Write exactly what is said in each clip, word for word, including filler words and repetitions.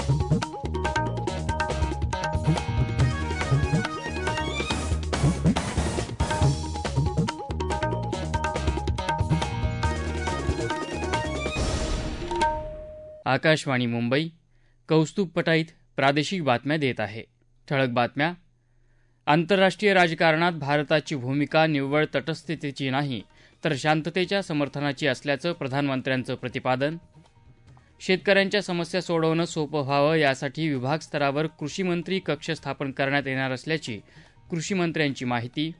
आकाशवाणी मुंबई कौस्तुभ पटाईत प्रादेशिक बातम्या देत आहे. ठळक बातम्या. आंतरराष्ट्रीय राजकारणात भारताची भूमिका निव्वळ तटस्थतेची नाही तर शांततेच्या समर्थनाची असल्याचं प्रधानमंत्र्यांचं प्रतिपादन. शेतकऱ्यांच्या समस्या सोडवणं सोपं व्हावं यासाठी विभाग स्तरावर कृषीमंत्री कक्ष स्थापन करण्यात येणार असल्याची कृषीमंत्र्यांची माहिती.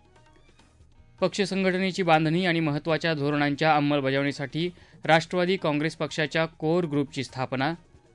पक्ष संघटनेची बांधणी आणि महत्त्वाच्या धोरणांच्या अंमलबजावणीसाठी राष्ट्रवादी काँग्रेस पक्षाच्या कोर ग्रुपची स्थापना.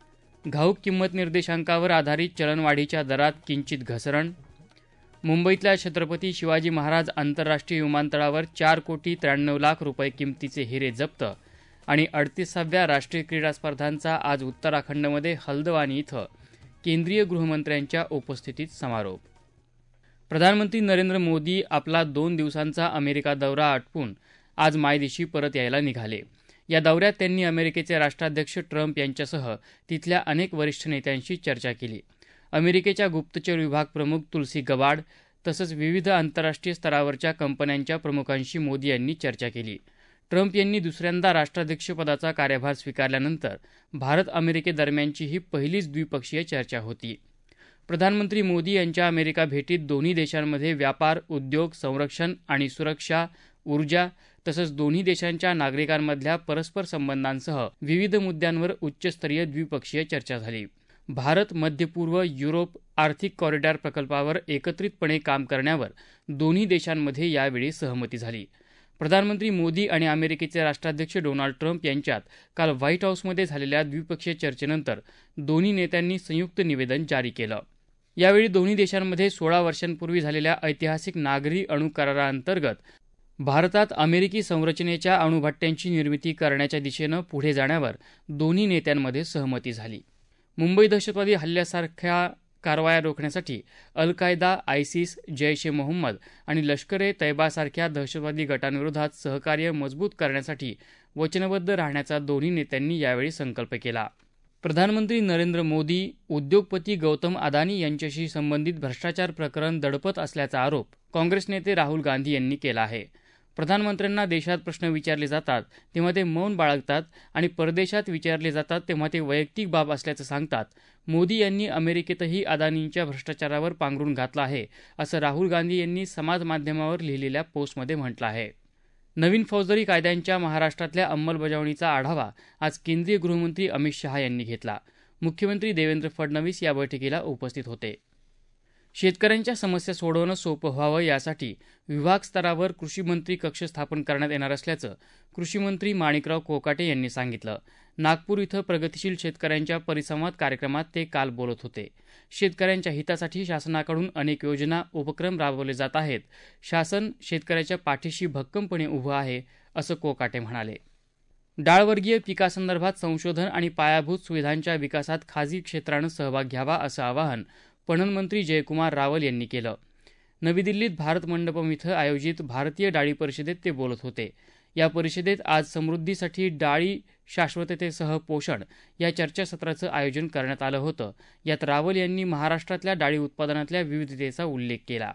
घाऊक किंमत निर्देशांकावर आधारित चलनवाढीच्या दरात किंचित घसरण. मुंबईतल्या छत्रपती शिवाजी महाराज आंतरराष्ट्रीय विमानतळावर चार कोटी त्र्याण्णव लाख रुपये किमतीचे हिरे जप्त. आणि अडतीसाव्या राष्ट्रीय क्रीडा स्पर्धांचा आज उत्तराखंडमध्ये हल्दवानी इथं केंद्रीय गृहमंत्र्यांच्या उपस्थितीत समारोप. प्रधानमंत्री नरेंद्र मोदी आपला दोन दिवसांचा अमेरिका दौरा आटपून आज मायदेशी परत यायला निघाले. या दौऱ्यात त्यांनी अमेरिकेचे राष्ट्राध्यक्ष ट्रम्प यांच्यासह तिथल्या अनेक वरिष्ठ नेत्यांशी चर्चा केली. अमेरिकेच्या गुप्तचर विभाग प्रमुख तुलसी गबाड तसंच विविध आंतरराष्ट्रीय स्तरावरच्या कंपन्यांच्या प्रमुखांशी मोदी यांनी चर्चा केली. ट्रम्प यांनी दुसऱ्यांदा राष्ट्राध्यक्षपदाचा कार्यभार स्वीकारल्यानंतर भारत अमेरिकेदरम्यानची ही पहिलीच द्विपक्षीय चर्चा होती. प्रधानमंत्री मोदी यांच्या अमेरिका भेटीत दोन्ही देशांमध्ये व्यापार, उद्योग, संरक्षण आणि सुरक्षा, ऊर्जा तसंच दोन्ही देशांच्या नागरिकांमधल्या परस्पर संबंधांसह विविध मुद्द्यांवर उच्चस्तरीय द्विपक्षीय चर्चा झाली. भारत मध्य पूर्व युरोप आर्थिक कॉरिडॉर प्रकल्पावर एकत्रितपणे काम करण्यावर दोन्ही देशांमध्ये यावेळी सहमती झाली. प्रधानमंत्री मोदी आणि अमेरिकेचे राष्ट्राध्यक्ष डोनाल्ड ट्रम्प यांच्यात काल व्हाईट हाऊसमध्ये झालेल्या द्विपक्षीय चर्चेनंतर दोन्ही नेत्यांनी संयुक्त निवेदन जारी केलं. यावेळी दोन्ही देशांमध्ये सोळा वर्षांपूर्वी झालेल्या ऐतिहासिक नागरी अणु कराराअंतर्गत भारतात अमेरिकी संरचनेच्या अणुभट्ट्यांची निर्मिती करण्याच्या दिशेनं पुढे जाण्यावर दोन्ही नेत्यांमध्ये सहमती झाली. मुंबई दहशतवादी हल्ल्यासारख्या कारवाया रोखण्यासाठी अल कायदा, आयसिस, जैश ए मोहम्मद आणि लष्कर ए तैबासारख्या दहशतवादी गटांविरोधात सहकार्य मजबूत करण्यासाठी वचनबद्ध राहण्याचा दोन्ही नेत्यांनी यावेळी संकल्प केला. प्रधानमंत्री नरेंद्र मोदी उद्योगपती गौतम अदानी यांच्याशी संबंधित भ्रष्टाचार प्रकरण दडपत असल्याचा आरोप काँग्रेस नेते राहुल गांधी यांनी केला आहे. प्रधानमंत्र्यांना देशात प्रश्न विचारले जातात तेव्हा ते मौन बाळगतात आणि परदेशात विचारले जातात तेव्हा ते वैयक्तिक बाब असल्याचं सांगतात. मोदी यांनी अमेरिकेतही अदानींच्या भ्रष्टाचारावर पांघरून घातलं आहे असं राहुल गांधी यांनी समाजमाध्यमावर लिहिलेल्या पोस्टमध्ये म्हटलं आहे. नवीन फौजदारी कायद्यांच्या महाराष्ट्रातल्या अंमलबजावणीचा आढावा आज केंद्रीय गृहमंत्री अमित शहा यांनी घेतला. मुख्यमंत्री देवेंद्र फडणवीस या बैठकीला उपस्थित होते. शेतकऱ्यांच्या समस्या सोडवणं सोपं व्हावं यासाठी विभाग स्तरावर कृषीमंत्री कक्ष स्थापन करण्यात येणार असल्याचं कृषीमंत्री माणिकराव कोकाटे यांनी सांगितलं. नागपूर इथं प्रगतिशील शेतकऱ्यांच्या परिसंवाद कार्यक्रमात ते काल बोलत होते. शेतकऱ्यांच्या हितासाठी शासनाकडून अनेक योजना, उपक्रम राबवले जात आहेत. शासन शेतकऱ्याच्या पाठीशी भक्कमपणे उभं आहे असं कोकाटे म्हणाले. डाळवर्गीय पिकासंदर्भात संशोधन आणि पायाभूत सुविधांच्या विकासात खाजगी क्षेत्रानं सहभाग घ्यावा असं आवाहन पणन मंत्री जयकुमार रावल यांनी केलं. नवी दिल्लीत भारत मंडपम इथं आयोजित भारतीय डाळी परिषदेत ते बोलत होते. या परिषदेत आज समृद्धीसाठी डाळी, शाश्वततेसह पोषण या चर्चासत्राचं आयोजन करण्यात आलं होतं. यात रावल यांनी महाराष्ट्रातल्या डाळी उत्पादनातल्या विविधतेचा उल्लेख केला.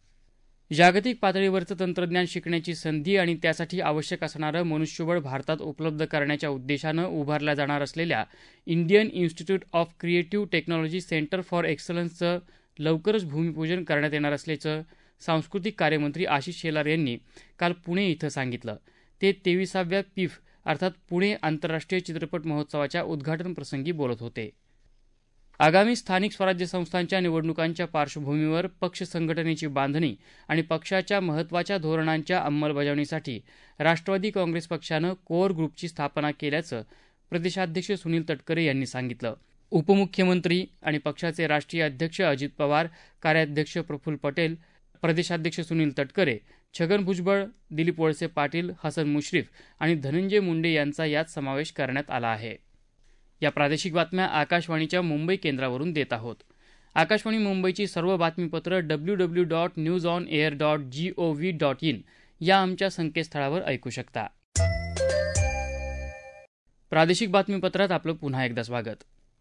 जागतिक पातळीवरचं तंत्रज्ञान शिकण्याची संधी आणि त्यासाठी आवश्यक असणारं मनुष्यबळ भारतात उपलब्ध करण्याच्या उद्देशानं उभारल्या जाणार असलेल्या Indian institute of creative technology centre for एक्सलन्सचं लवकरच भूमिपूजन करण्यात येणार असल्याचं सांस्कृतिक कार्यमंत्री आशिष शेलार यांनी काल पुणे इथं सांगितलं. ते तेविसाव्या पिफ अर्थात पुणे आंतरराष्ट्रीय चित्रपट महोत्सवाच्या उद्घाटन प्रसंगी बोलत होते. आगामी स्थानिक स्वराज्य संस्थांच्या निवडणुकांच्या पार्श्वभूमीवर पक्ष संघटनेची बांधणी आणि पक्षाच्या महत्त्वाच्या धोरणांच्या अंमलबजावणीसाठी राष्ट्रवादी काँग्रेस पक्षानं कोर ग्रुपची स्थापना केल्याचं प्रदेशाध्यक्ष सुनील तटकरे यांनी सांगितलं. उपमुख्यमंत्री आणि पक्षाचे राष्ट्रीय अध्यक्ष अजित पवार, कार्याध्यक्ष प्रफुल्ल पटेल, प्रदेशाध्यक्ष सुनील तटकरे, छगन भुजबळ, दिलीप वळसे पाटील, हसन मुश्रीफ आणि धनंजय मुंडे यांचा यात समावेश करण्यात आला आहे. या प्रादेशिक बातम्या आकाशवाणीच्या मुंबई केंद्रावरून देत आहोत. आकाशवाणी मुंबईची सर्व बातमीपत्र W W dot news on air dot G O V dot in या आमच्या संकेतस्थळावर ऐकू शकता. प्रादेशिक बातमीपत्रात आपलं पुन्हा एकदा स्वागत.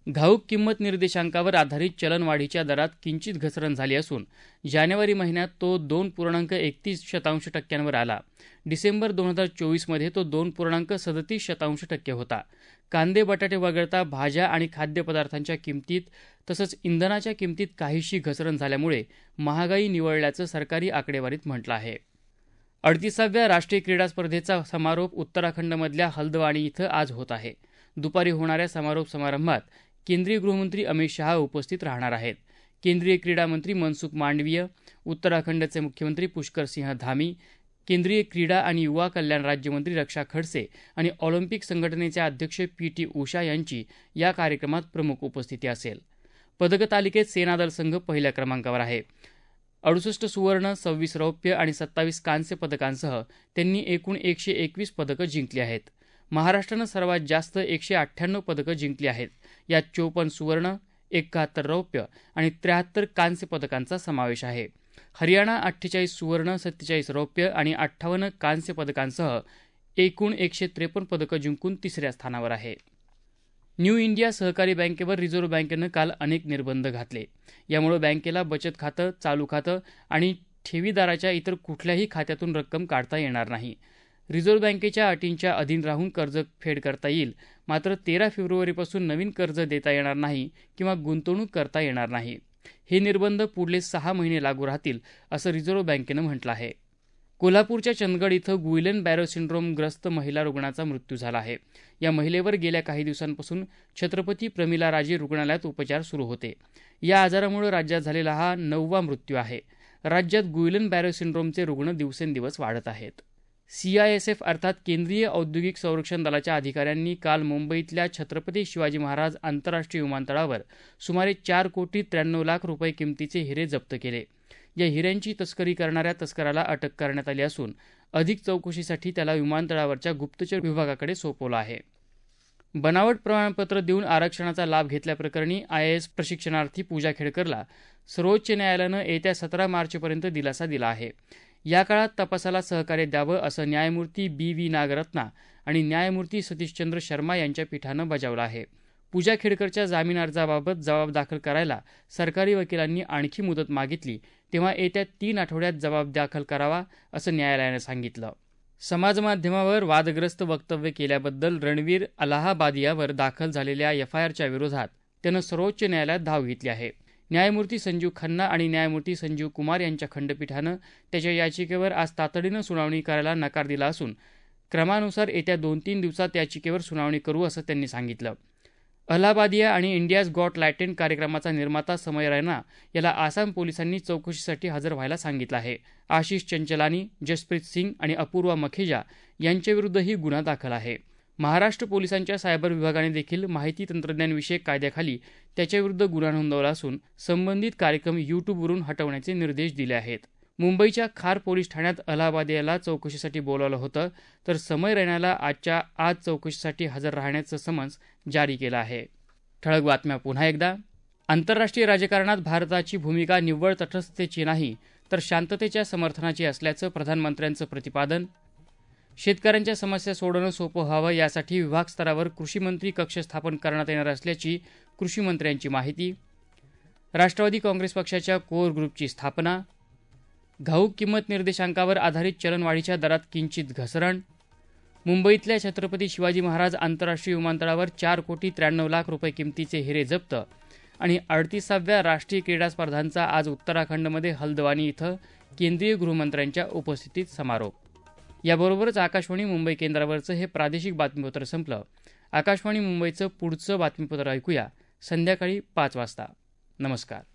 घाऊक किंमत निर्देशांकावर आधारित चलनवाढीच्या दरात किंचित घसरण झाली असून जानेवारी महिन्यात तो दोन पूर्णांक एकतीस शतांश टक्क्यांवर आला. डिसेंबर दोन हजार चोवीसमध्ये तो दोन पूर्णांक सदतीस शतांश टक्के होता. कांदे बटाटे वगळता भाज्या आणि खाद्यपदार्थांच्या किंमतीत तसंच इंधनाच्या किंमतीत काहीशी घसरण झाल्यामुळे महागाई निवळल्याचं सरकारी आकडेवारीत म्हटलं आहे. अडतिसाव्या राष्ट्रीय क्रीडा स्पर्धेचा समारोप उत्तराखंडमधल्या हल्द्वानी इथं आज होत आहे. दुपारी होणाऱ्या समारोप समारंभात केंद्रीय गृहमंत्री अमित शहा उपस्थित राहणार आहेत. केंद्रीय क्रीडा मंत्री मनसुख मांडवीय, उत्तराखंडचे मुख्यमंत्री पुष्कर सिंह धामी, केंद्रीय क्रीडा आणि युवा कल्याण राज्यमंत्री रक्षा खडसे आणि ऑलिम्पिक संघटनेचे अध्यक्ष पी टी उषा यांची या कार्यक्रमात प्रमुख उपस्थिती असेल. पदकतालिकेत सेनादल संघ पहिल्या क्रमांकावर आहे. अडुसष्ट सुवर्ण, सव्वीस रौप्य आणि सत्तावीस कांस्य पदकांसह त्यांनी एकूण एकशे एकवीस पदकं जिंकली आहेत. महाराष्ट्रानं सर्वात जास्त एकशे अठ्ठ्याण्णव पदकं जिंकली आहेत. यात चोपन्न सुवर्ण, एकाहत्तर रौप्य आणि त्र्याहत्तर कांस्य पदकांचा समावेश आहे. हरियाणा अठ्ठेचाळीस सुवर्ण, सत्तेचाळीस रौप्य आणि अठ्ठावन्न कांस्य पदकांसह एकूण एकशे त्रेपन्न पदकं जिंकून तिसऱ्या स्थानावर आहे. न्यू इंडिया सहकारी बँकेवर रिझर्व्ह बँकेनं काल अनेक निर्बंध घातले. यामुळे बँकेला बचत खातं, चालू खातं आणि ठेवीदाराच्या इतर कुठल्याही खात्यातून रक्कम काढता येणार नाही. रिझर्व्ह बँकेच्या अटींच्या अधीन राहून कर्ज फेड करता येईल, मात्र तेरा फेब्रुवारीपासून नवीन कर्ज देता येणार नाही किंवा गुंतवणूक करता येणार नाही. हे निर्बंध पुढले सहा महिने लागू राहतील असं रिझर्व्ह बँकेनं म्हटलं आहे. कोल्हापूरच्या चंदगड इथं गुइलेन बॅरो सिंड्रोमग्रस्त महिला रुग्णाचा मृत्यू झाला आहे. या महिलेवर गेल्या काही दिवसांपासून छत्रपती प्रमिलाराजे रुग्णालयात उपचार सुरू होते. या आजारामुळे राज्यात झालेला हा नववा मृत्यू आहे. राज्यात गुइलेन बॅरो सिंड्रोमचे रुग्ण दिवसेंदिवस वाढत आहेत. सीआयएसएफ अर्थात केंद्रीय औद्योगिक संरक्षण दलाच्या अधिकाऱ्यांनी काल मुंबईतल्या छत्रपती शिवाजी महाराज आंतरराष्ट्रीय विमानतळावर सुमारे चार कोटी त्र्याण्णव लाख रुपये किमतीचे हिरे जप्त केले. या हिऱ्यांची तस्करी करणाऱ्या तस्कराला अटक करण्यात आली असून अधिक चौकशीसाठी त्याला विमानतळावरच्या गुप्तचर विभागाकडे सोपवलं आहे. बनावट प्रमाणपत्र देऊन आरक्षणाचा लाभ घेतल्याप्रकरणी आयएएस प्रशिक्षणार्थी पूजा खेडकरला सर्वोच्च न्यायालयानं येत्या सतरा मार्चपर्यंत दिलासा दिला आहे. या काळात तपासाला सहकार्य द्यावं असं न्यायमूर्ती बी व्ही नागरत्ना आणि न्यायमूर्ती सतीशचंद्र शर्मा यांच्या पीठानं बजावलं आहे. पूजा खेडकरच्या जामीन अर्जाबाबत जबाब दाखल करायला सरकारी वकिलांनी आणखी मुदत मागितली, तेव्हा येत्या तीन आठवड्यात जबाब दाखल करावा असं न्यायालयानं सांगितलं. समाजमाध्यमावर वादग्रस्त वक्तव्य केल्याबद्दल रणवीर अलाहाबादियावर दाखल झालेल्या एफआयआरच्या विरोधात त्यानं सर्वोच्च न्यायालयात धाव घेतली आहे. न्यायमूर्ती संजीव खन्ना आणि न्यायमूर्ती संजीव कुमार यांच्या खंडपीठानं त्याच्या याचिकेवर आज तातडीनं सुनावणी करायला नकार दिला असून क्रमानुसार येत्या दोन तीन दिवसात याचिकेवर सुनावणी करू असं त्यांनी सांगितलं. अलाहाबादिया आणि इंडियाज गॉट लॅटेंट कार्यक्रमाचा निर्माता समय रैना याला आसाम पोलिसांनी चौकशीसाठी हजर व्हायला सांगितलं आहे. आशिष चंचलानी, जसप्रीत सिंग आणि अपूर्वा मखेजा यांच्याविरुद्धही गुन्हा दाखल आहे. महाराष्ट्र पोलिसांच्या सायबर विभागाने देखील माहिती तंत्रज्ञानविषयक कायद्याखाली त्याच्याविरुद्ध गुन्हा नोंदवला असून संबंधित कार्यक्रम यूट्यूबवरून हटवण्याचे निर्देश दिले आहेत. मुंबईच्या खार पोलीस ठाण्यात अलाहाबादियाला चौकशीसाठी बोलावलं होतं, तर समय रैनाला आजच्या आज चौकशीसाठी हजर राहण्याचं समन्स जारी केलं आहे. ठळक बातम्या पुन्हा एकदा. आंतरराष्ट्रीय राजकारणात भारताची भूमिका निव्वळ तटस्थतेची नाही तर शांततेच्या समर्थनाची असल्याचं प्रधानमंत्र्यांचं प्रतिपादन. शेतकऱ्यांच्या समस्या सोडवणं सोपं व्हावं यासाठी विभाग स्तरावर कृषीमंत्री कक्ष स्थापन करण्यात येणार असल्याची कृषीमंत्र्यांची माहिती. राष्ट्रवादी काँग्रेस पक्षाच्या कोर ग्रुपची स्थापना. घाऊक किंमत निर्देशांकावर आधारित चलनवाढीच्या दरात किंचित घसरण. मुंबईतल्या छत्रपती शिवाजी महाराज आंतरराष्ट्रीय विमानतळावर चार कोटी त्र्याण्णव लाख रुपये किमतीचे हिरे जप्त. आणि अडतिसाव्या राष्ट्रीय क्रीडा स्पर्धांचा आज उत्तराखंडमध्ये हल्द्वानी इथं केंद्रीय गृहमंत्र्यांच्या उपस्थितीत समारोप. याबरोबरच आकाशवाणी मुंबई केंद्रावरचं हे प्रादेशिक बातमीपत्र संपलं. आकाशवाणी मुंबईचं पुढचं बातमीपत्र ऐकूया संध्याकाळी पाच वाजता. नमस्कार.